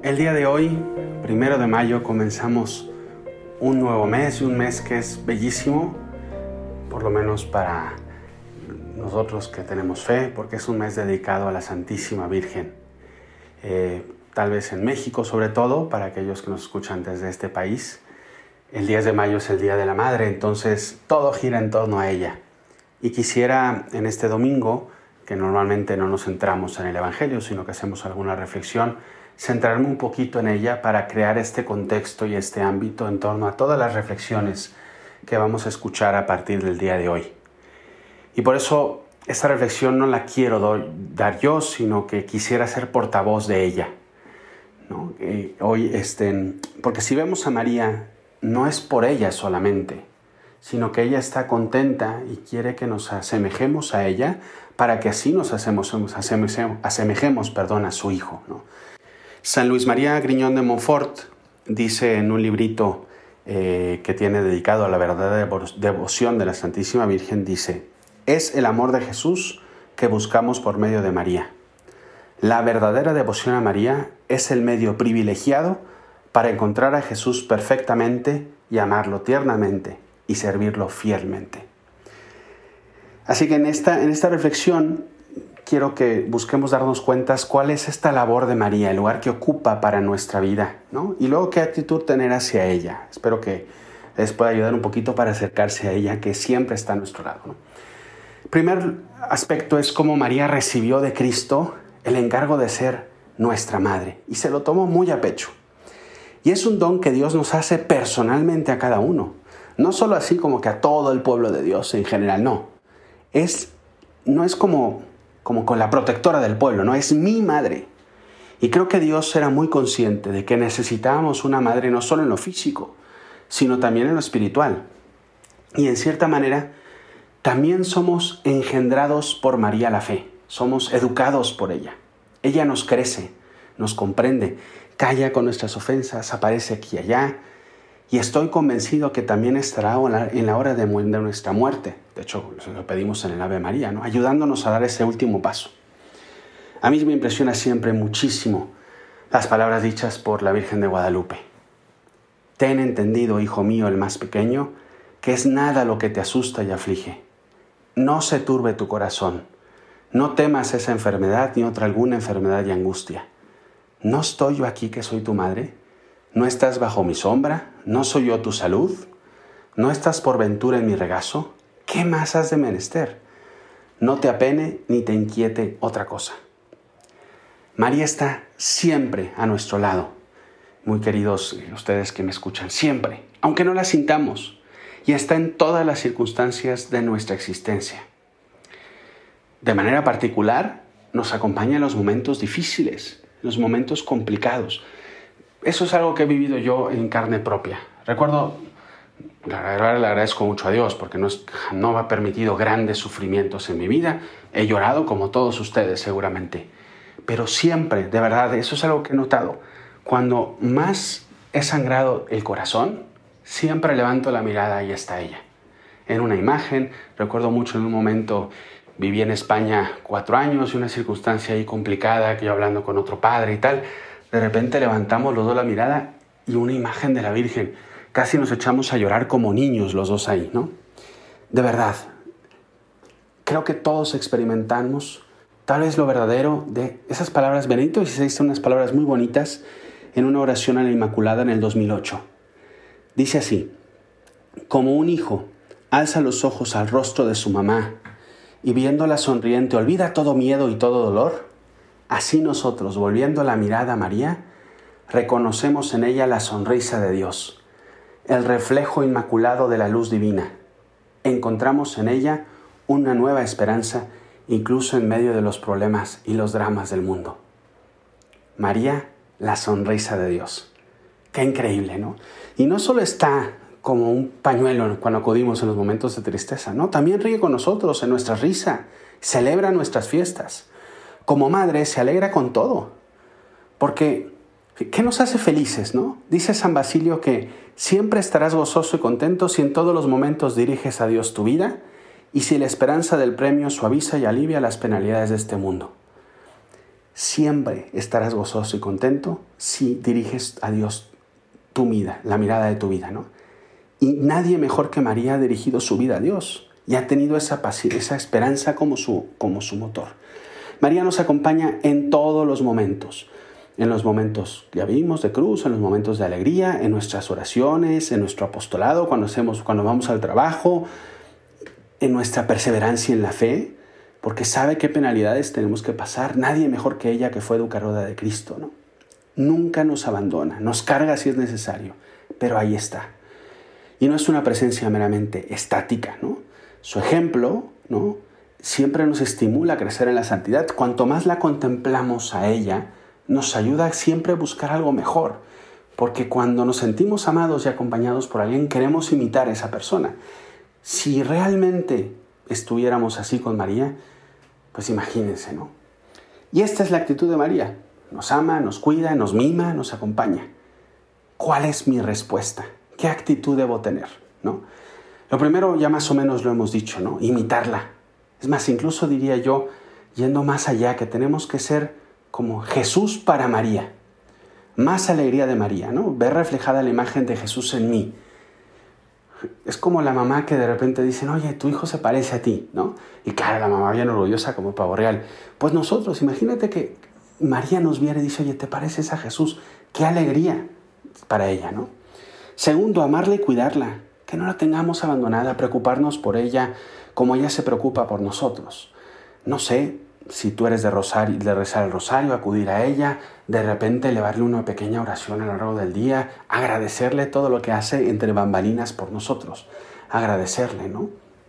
El día de hoy, 1 de mayo, comenzamos un nuevo mes y un mes que es bellísimo, por lo menos para nosotros que tenemos fe, porque es un mes dedicado a la Santísima Virgen. Tal vez en México, sobre todo, para aquellos que nos escuchan desde este país, el 10 de mayo es el Día de la Madre, entonces todo gira en torno a ella. Y quisiera en este domingo, que normalmente no nos centramos en el Evangelio, sino que hacemos alguna reflexión, centrarme un poquito en ella para crear este contexto y este ámbito en torno a todas las reflexiones que vamos a escuchar a partir del día de hoy. Y por eso esta reflexión no la quiero dar yo, sino que quisiera ser portavoz de ella, ¿no? Porque si vemos a María, no es por ella solamente, sino que ella está contenta y quiere que nos asemejemos a ella para que así nos asemejemos a su Hijo, ¿no? San Luis María Griñón de Montfort dice en un librito que tiene dedicado a la verdadera devoción de la Santísima Virgen, dice: es el amor de Jesús que buscamos por medio de María. La verdadera devoción a María es el medio privilegiado para encontrar a Jesús perfectamente y amarlo tiernamente y servirlo fielmente. Así que en esta reflexión quiero que busquemos darnos cuenta cuál es esta labor de María, el lugar que ocupa para nuestra vida, ¿no? Y luego qué actitud tener hacia ella. Espero que les pueda ayudar un poquito para acercarse a ella, que siempre está a nuestro lado, ¿no? El primer aspecto es cómo María recibió de Cristo el encargo de ser nuestra madre y se lo tomó muy a pecho. Y es un don que Dios nos hace personalmente a cada uno. No solo así como que a todo el pueblo de Dios en general, no. No es como con la protectora del pueblo, no, es mi madre. Y creo que Dios era muy consciente de que necesitábamos una madre no solo en lo físico, sino también en lo espiritual. Y en cierta manera, también somos engendrados por María la fe, somos educados por ella. Ella nos crece, nos comprende, calla con nuestras ofensas, aparece aquí y allá, y estoy convencido que también estará en la hora de nuestra muerte. De hecho, lo pedimos en el Ave María, ¿no? Ayudándonos a dar ese último paso. A mí me impresiona siempre muchísimo las palabras dichas por la Virgen de Guadalupe. Ten entendido, hijo mío, el más pequeño, que es nada lo que te asusta y aflige. No se turbe tu corazón. No temas esa enfermedad ni otra alguna enfermedad y angustia. ¿No estoy yo aquí que soy tu madre? ¿No estás bajo mi sombra? ¿No soy yo tu salud? ¿No estás por ventura en mi regazo? ¿Qué más has de menester? No te apene ni te inquiete otra cosa. María está siempre a nuestro lado. Muy queridos ustedes que me escuchan, siempre, aunque no la sintamos, y está en todas las circunstancias de nuestra existencia. De manera particular, nos acompaña en los momentos difíciles, en los momentos complicados. Eso es algo que he vivido yo en carne propia. Recuerdo, la verdad le agradezco mucho a Dios porque no me ha permitido grandes sufrimientos en mi vida. He llorado como todos ustedes seguramente. Pero siempre, de verdad, eso es algo que he notado. Cuando más he sangrado el corazón, siempre levanto la mirada y está ella. En una imagen, recuerdo mucho en un momento, viví en España 4 años y una circunstancia ahí complicada, que yo hablando con otro padre y tal. De repente levantamos los dos la mirada y una imagen de la Virgen. Casi nos echamos a llorar como niños los dos ahí, ¿no? De verdad, creo que todos experimentamos tal vez lo verdadero de esas palabras. Benedicto XVI dice unas palabras muy bonitas en una oración a la Inmaculada en el 2008. Dice así: como un hijo alza los ojos al rostro de su mamá y viéndola sonriente olvida todo miedo y todo dolor, así nosotros, volviendo la mirada a María, reconocemos en ella la sonrisa de Dios, el reflejo inmaculado de la luz divina. Encontramos en ella una nueva esperanza, incluso en medio de los problemas y los dramas del mundo. María, la sonrisa de Dios. Qué increíble, ¿no? Y no solo está como un pañuelo cuando acudimos en los momentos de tristeza, ¿no? También ríe con nosotros en nuestra risa, celebra nuestras fiestas. Como madre se alegra con todo, porque ¿qué nos hace felices, no? Dice San Basilio que siempre estarás gozoso y contento si en todos los momentos diriges a Dios tu vida y si la esperanza del premio suaviza y alivia las penalidades de este mundo. Siempre estarás gozoso y contento si diriges a Dios tu vida, la mirada de tu vida, ¿no? Y nadie mejor que María ha dirigido su vida a Dios y ha tenido esa esperanza como su motor. María nos acompaña en todos los momentos. En los momentos, ya vimos, de cruz, en los momentos de alegría, en nuestras oraciones, en nuestro apostolado, cuando vamos al trabajo, en nuestra perseverancia en la fe, porque sabe qué penalidades tenemos que pasar. Nadie mejor que ella, que fue educadora de Cristo, ¿no? Nunca nos abandona, nos carga si es necesario, pero ahí está. Y no es una presencia meramente estática, ¿no? Su ejemplo, ¿no?, siempre nos estimula a crecer en la santidad. Cuanto más la contemplamos a ella, nos ayuda siempre a buscar algo mejor, porque cuando nos sentimos amados y acompañados por alguien, queremos imitar a esa persona. Si realmente estuviéramos así con María, pues imagínense, ¿no? Y esta es la actitud de María. Nos ama, nos cuida, nos mima, nos acompaña. ¿Cuál es mi respuesta? ¿Qué actitud debo tener, ¿no? Lo primero ya más o menos lo hemos dicho, ¿no? Imitarla. Es más, incluso diría yo, yendo más allá, que tenemos que ser como Jesús para María. Más alegría de María, ¿no? Ver reflejada la imagen de Jesús en mí. Es como la mamá que de repente dicen, oye, tu hijo se parece a ti, ¿no? Y claro, la mamá bien orgullosa como pavo real. Pues nosotros, imagínate que María nos viera y dice, oye, ¿te pareces a Jesús? ¡Qué alegría para ella!, ¿no? Segundo, amarla y cuidarla. Que no la tengamos abandonada, preocuparnos por ella como ella se preocupa por nosotros. No sé si tú eres de rezar el rosario, acudir a ella, de repente elevarle una pequeña oración a lo largo del día, agradecerle todo lo que hace entre bambalinas por nosotros. Agradecerle, ¿no?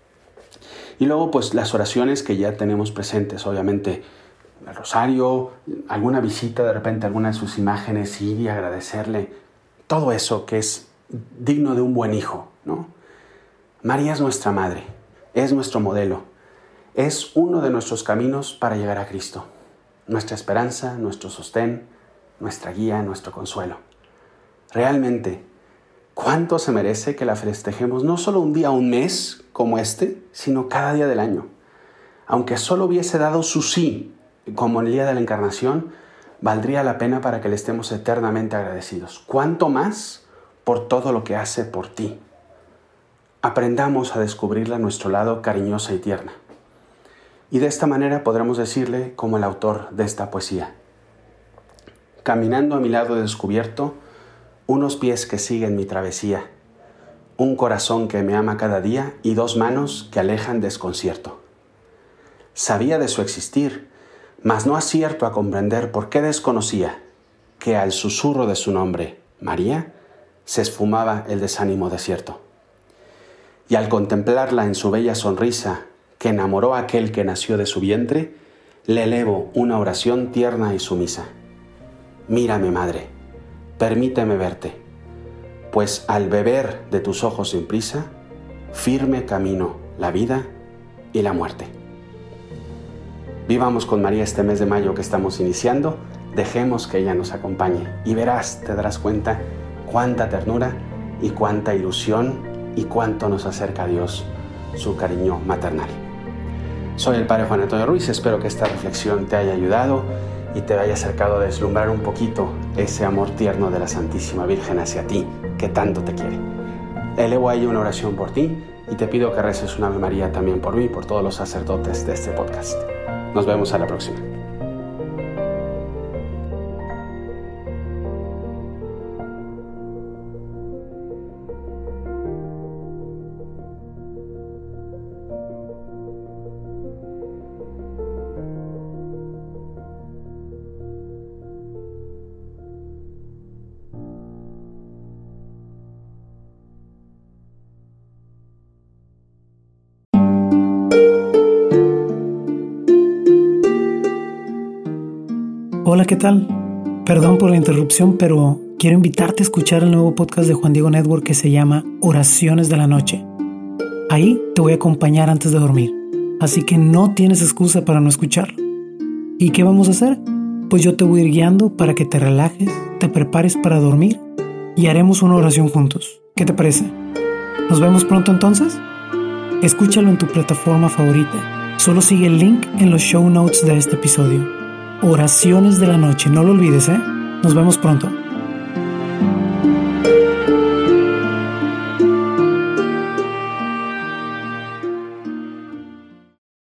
Y luego, pues, las oraciones que ya tenemos presentes, obviamente, el rosario, alguna visita, de repente, alguna de sus imágenes, ir y agradecerle. Todo eso que es digno de un buen hijo, ¿no? María es nuestra madre, es nuestro modelo, es uno de nuestros caminos para llegar a Cristo, nuestra esperanza, nuestro sostén, nuestra guía, nuestro consuelo. Realmente, ¿cuánto se merece que la festejemos no solo un día, un mes como este, sino cada día del año? Aunque solo hubiese dado su sí, como el día de la Encarnación, valdría la pena para que le estemos eternamente agradecidos. ¿Cuánto más por todo lo que hace por ti? Aprendamos a descubrirla a nuestro lado cariñosa y tierna. Y de esta manera podremos decirle, como el autor de esta poesía: caminando a mi lado descubierto, unos pies que siguen mi travesía, un corazón que me ama cada día y dos manos que alejan desconcierto. Sabía de su existir, mas no acierto a comprender por qué desconocía que al susurro de su nombre, María, se esfumaba el desánimo desierto. Y al contemplarla en su bella sonrisa, que enamoró a aquel que nació de su vientre, le elevo una oración tierna y sumisa. Mírame, madre, permíteme verte, pues al beber de tus ojos sin prisa, firme camino la vida y la muerte. Vivamos con María este mes de mayo que estamos iniciando, dejemos que ella nos acompañe y verás, te darás cuenta cuánta ternura y cuánta ilusión y cuánto nos acerca a Dios su cariño maternal. Soy el Padre Juan Antonio Ruiz, espero que esta reflexión te haya ayudado y te haya acercado a deslumbrar un poquito ese amor tierno de la Santísima Virgen hacia ti, que tanto te quiere. Elevo a ella una oración por ti y te pido que reces una Ave María también por mí y por todos los sacerdotes de este podcast. Nos vemos a la próxima. Hola, ¿qué tal? Perdón por la interrupción, pero quiero invitarte a escuchar el nuevo podcast de Juan Diego Network que se llama Oraciones de la Noche. Ahí te voy a acompañar antes de dormir, así que no tienes excusa para no escucharlo. ¿Y qué vamos a hacer? Pues yo te voy a ir guiando para que te relajes, te prepares para dormir y haremos una oración juntos. ¿Qué te parece? ¿Nos vemos pronto entonces? Escúchalo en tu plataforma favorita. Solo sigue el link en los show notes de este episodio. Oraciones de la Noche. No lo olvides, ¿eh? Nos vemos pronto.